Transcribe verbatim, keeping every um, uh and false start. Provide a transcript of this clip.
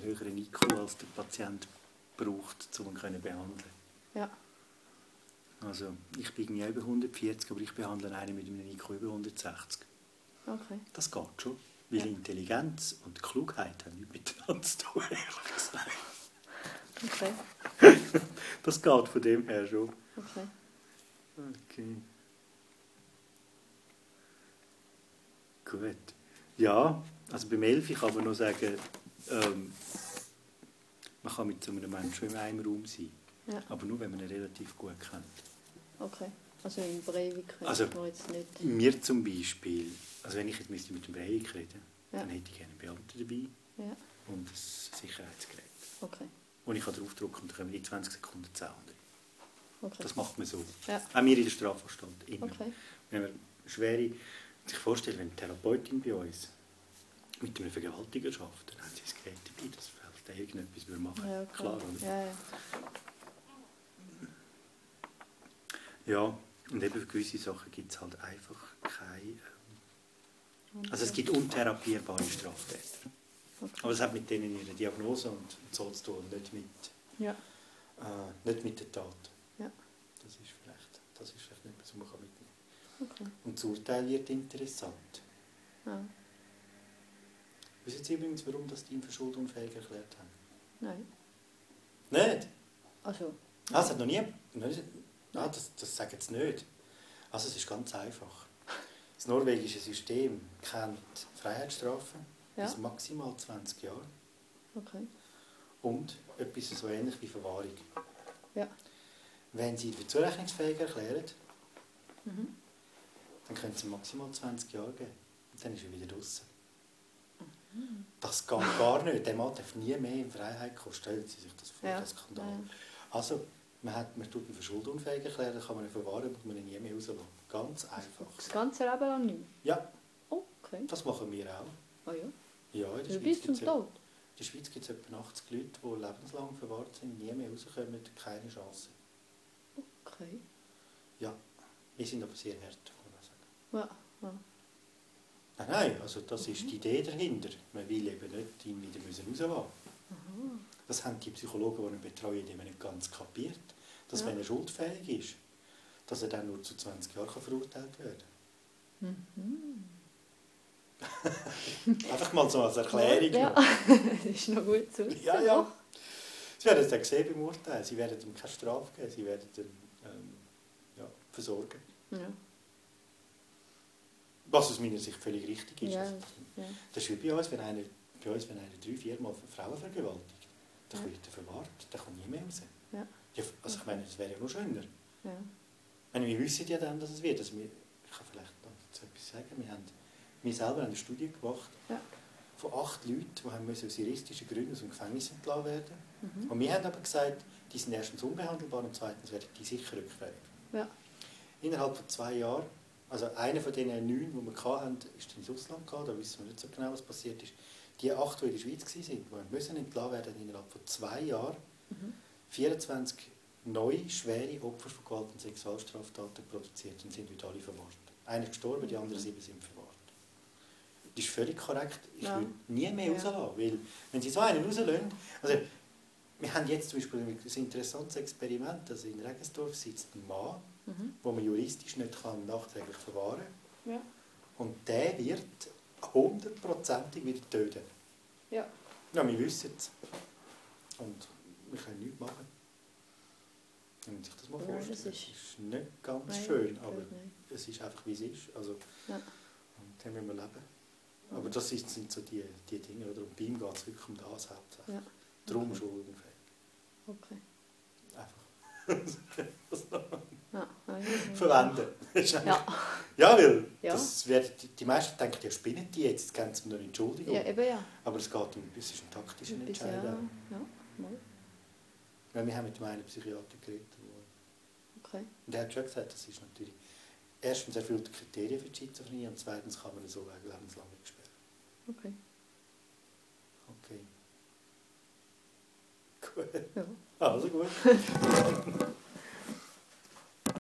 höheren I Q, als der Patient braucht, um ihn zu behandeln. Ja. Also, ich bin irgendwie über hundertvierzig, aber ich behandle einen mit einem I Q über hundertsechzig. Okay. Das geht schon, weil Ja. Intelligenz und Klugheit haben nichts miteinander zu tun, ehrlich gesagt. Okay. Das geht von dem her schon. Okay. Okay. Gut. Ja, also beim Elfi kann man noch sagen, ähm, man kann mit so einem Menschen in einem Raum sein. Ja. Aber nur, wenn man ihn relativ gut kennt. Okay. Also im Breivik könnte Also, man jetzt nicht... mir zum Beispiel, also wenn ich jetzt müsste mit dem Breivik reden, Ja. dann hätte ich gerne einen Beamten dabei Ja. und ein Sicherheitsgerät. Okay. Und ich kann draufdrücken und dann können wir in zwanzig Sekunden zehn andere. Okay. Das macht man so. Ja. Auch wir in der Strafanstalt. Immer. Okay. Wenn man schwere, sich vorstellen, wenn eine Therapeutin bei uns mit einem Vergewaltiger arbeitet, dann hat sie ein Gerät dabei, das vielleicht irgendetwas machen würde. Ja, Klar, oder? Ja, ja. Ja, und eben für gewisse Sachen gibt es halt einfach keine... Ähm, also es gibt untherapierbare Straftäter. Okay. Aber es hat mit denen ihre Diagnose und so zu tun, nicht mit, Ja. äh, nicht mit der Tat. Ja. Das ist vielleicht, das ist vielleicht nicht, was man mitnehmen kann. Okay. Und das Urteil wird interessant. Ja. Wissen Sie übrigens, warum das die ihn für schuldunfähig erklärt haben? Nein. Nicht? Also... Ah, es hat noch nie... Ah, das, das sagen sie nicht. Also es ist ganz einfach. Das norwegische System kennt Freiheitsstrafen Ja. bis maximal zwanzig Jahre Okay. und etwas so ähnlich wie Verwahrung. Ja. Wenn Sie für zurechnungsfähig erklären, Mhm. dann können Sie maximal zwanzig Jahre geben. Und dann ist er wieder draußen. Mhm. Das geht gar nicht. Der Mann darf nie mehr in Freiheit kommen. Stellen Sie sich das vor, Ja. das Skandal. Ja. Also, man, hat, man tut ihn für schuldunfähig erklären, dann kann man ihn verwahren und man ihn nie mehr rauslassen. Ganz einfach. Das ganze Leben lang nicht? Ja, Okay. das machen wir auch. Ah ja. Ja, in der Ja, Schweiz bis zum gibt's Tod? in der Schweiz gibt es etwa achtzig Leute, die lebenslang verwahrt sind, nie mehr rauskommen, keine Chance. Okay. Ja, wir sind aber sehr hart, muss man sagen. Ja. Ja. Nein, nein, also das ist die Idee dahinter. Man will eben nicht ihn wieder rauslassen. Aha. Das haben die Psychologen, die ihn betreuen, eben nicht ganz kapiert. Dass Ja. wenn er schuldfähig ist, dass er dann nur zu zwanzig Jahren verurteilt werden kann. Mhm. Einfach mal so als Erklärung. Ja, noch. das ist noch gut zu wissen. Ja, ja. Sie werden es dann sehen beim Urteil. Sie werden ihm keine Strafe geben, sie werden ihn ähm, ja, versorgen. Ja. Was aus meiner Sicht völlig richtig ist. Ja, Also, ja. das ist wie bei uns, wenn einer, bei uns, wenn einer drei, vier Mal Frauen vergewaltigt, dann Ja. wird er verwahrt, der kommt nie mehr raus. Ja. Ja, also ich meine, das wäre ja noch schöner. Ja. Ich meine, wir wissen ja dann, dass es wird. Also wir, ich kann vielleicht noch dazu etwas sagen. Wir, haben, wir selber haben eine Studie gemacht Ja. von acht Leuten, die haben aus juristischen Gründen aus dem Gefängnis entlassen werden. Mhm. Und wir haben aber gesagt, die sind erstens unbehandelbar und zweitens werden die sicher rückfällig. Ja. Innerhalb von zwei Jahren, also einer von den neun, die wir hatten, ist ins Ausland gegangen, da wissen wir nicht so genau, was passiert ist. Die acht, die in der Schweiz waren, die müssen entlassen werden, haben innerhalb von zwei Jahren Mhm. vierundzwanzig neue, schwere Opfer von Gewalt- und Sexualstraftaten produziert und sind heute alle verwahrt. Einer ist gestorben, die anderen sieben sind verwahrt. Das ist völlig korrekt. Ich Ja. würde nie mehr Ja. rauslassen, weil wenn Sie so einen rauslassen, also wir haben jetzt zum Beispiel ein interessantes Experiment, also in Regensdorf sitzt ein Mann, Mhm. den man juristisch nicht kann nachträglich verwahren kann. Ja. Und der wird hundertprozentig wieder töten. Ja. Ja, wir wissen es. Und wir können nichts machen. Wenn man sich das mal Ja, vorstellt. das Das ist- ist nicht ganz Nein, schön, das aber geht nicht. es ist einfach, wie es ist. Also, Ja. und dem müssen wir leben. Aber das ist- sind so die, die Dinge, oder? Und bei ihm geht es wirklich um das hauptsächlich. Ja. Darum Okay. schuldenfähig. Okay. Einfach. Das noch Ja. Ja. Ja. verwenden. Ja. Ja, weil Ja. das wird, die, die meisten denken, ja, spinnen die jetzt, jetzt geben sie mir eine Entschuldigung. Ja, eben ja. Aber es geht um, es ist ein taktischer Etwas, Entscheid. ja. auch. Ja. Mal. Ja, wir haben mit einem Psychiater geredet. Okay. Und er hat schon gesagt, das ist natürlich erstens erfüllt die Kriterien für die Schizophrenie und zweitens kann man so lebenslang wegsperren. Okay. Okay. Gut. Ja. Also gut.